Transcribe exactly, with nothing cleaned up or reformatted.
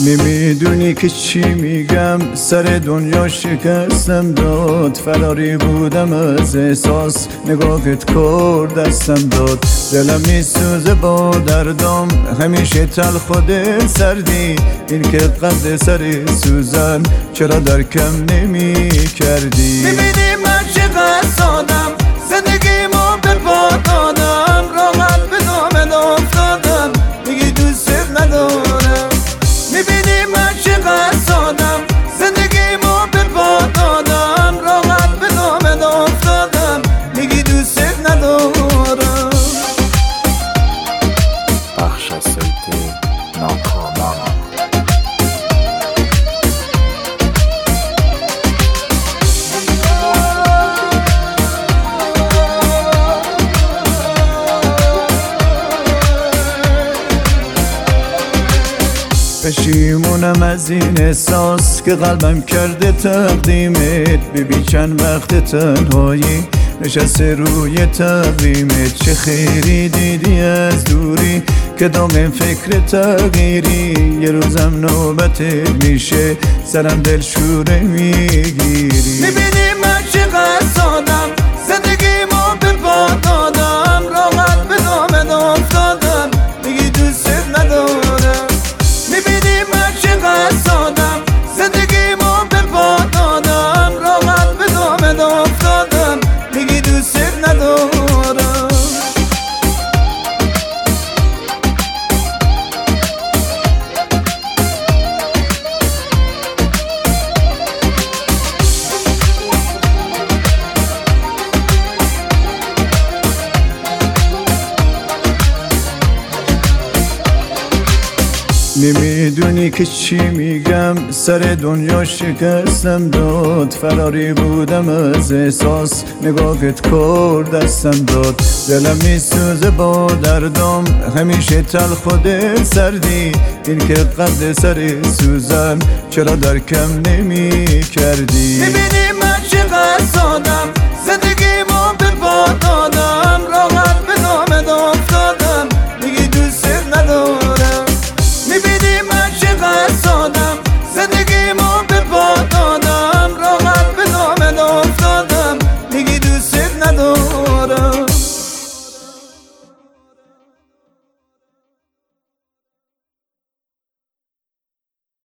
نمیدونی که چی میگم، سر دنیا شکستم داد. فراری بودم از احساس، نگاهت کار دستم داد. دلم میسوزه با دردم، همیشه تلخ و دل سردی. این که قد سر سوزن، چرا درکم نمی کردی؟ میبینی من چقدر سادم، زندگیمو به پا دادم. راحت به دامن افتادم، میگی دوست ندارم. میبینی من چقدر سادم، زندگیمو به پا دادم. راحت به دامن افتادم، میگی دوست ندارم. بخش از سایت ناکامان. پشیمونم از این احساس که قلبم کرده تقدیمت. ببین چند وقت تنهایی نشسته روی تقویمت. چه خیری دیدی از دوری که داغم فکر تغییری. یه روزم نوبتت میشه، سرم دلشوره میگیری. میبینی من چقدر سادم، زندگیمو به پا دادم. راحت به دامن افتادم، میگی دوست ندارم. میبینی من چقدر سادم، زندگیمو به پا دادم. راحت به دامن افتادم، میگی دوست ندارم. نمیدونی که چی میگم، سر دنیا شکستم داد. فراری بودم از احساس، نگاهت کار دستم داد. دلم میسوزه با دردم، همیشه تلخ و دل سردی. این که قد سر سوزن، چرا درکم نمی کردی؟ میبینی من چقدر سادم، زندگیمو